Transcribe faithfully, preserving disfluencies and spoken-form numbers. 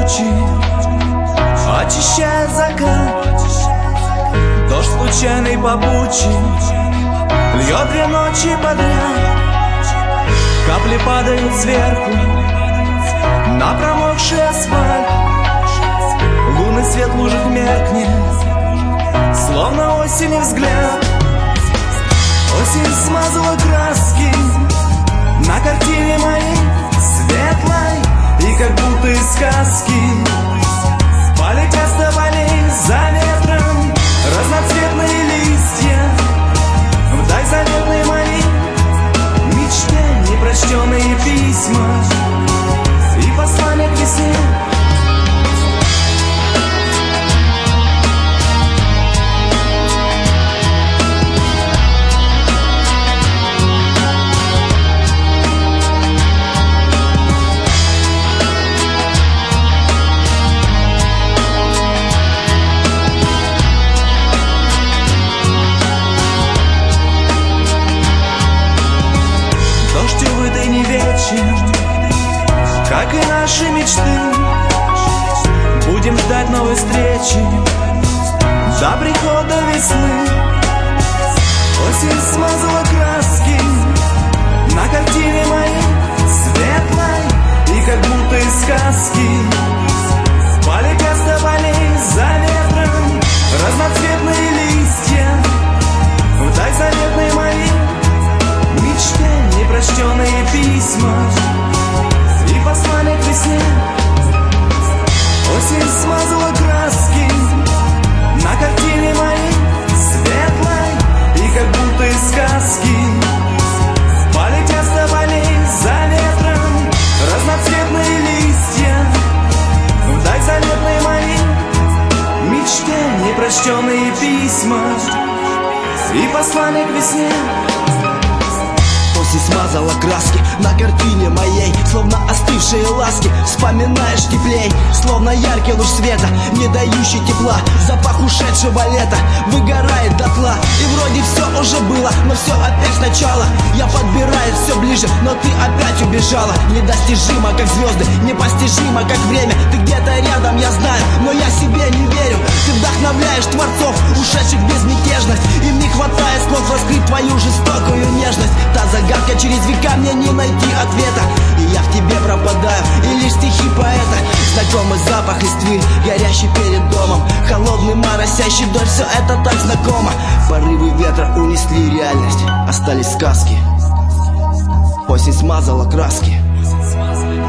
тучи, очищает закат. Дождь случайный попутчик льет две ночи подряд. Капли падают сверху на промокший асфальт. Лунный свет в лужах меркнет, словно осенний взгляд. Осень смазала краски на картине моей светлой, и как будто из сказки полетят с тополей за ветром разноцветные листья. Вдаль заветной моей мечте непрочтенные письма и послания к весне. Как и наши мечты, будем ждать новой встречи до прихода весны. Осень смазала краски на картине моей светлой, и как будто из сказки полетят с тополей за ветром разноцветные листья. Вдаль заветной моей мечте непрочтенные письма и послание к весне. Осень смазала краски на картине моей светлой, и как будто из сказки полетят с тополей за ветром разноцветные листья. Вдаль заветной моей мечте непрочтенные письма и послание к весне. Осень смазала краски на картине моей, словно остывшие ласки, вспоминаешь теплей. Словно яркий луч света, не дающий тепла. Запах ушедшего лета выгорает дотла. И вроде все уже было, но все опять сначала. Я подбираюсь все ближе, но ты опять убежала. Недостижимо, как звезды, непостижимо, как время. Ты где-то рядом, я знаю, но я себе не верю. Ты вдохновляешь творцов, ушедших в безмятежность. Им не хватает слов раскрыть твою жестокую нежность. Та загадка, через века мне не найти ответа. И я в тебе пропадаю, и лишь стихи поэта. Знакомый запах листвы, горящий перед домом. Холодный мар, росящий вдоль, все это так знакомо. Порывы ветра унесли реальность, остались сказки. Осень смазала краски.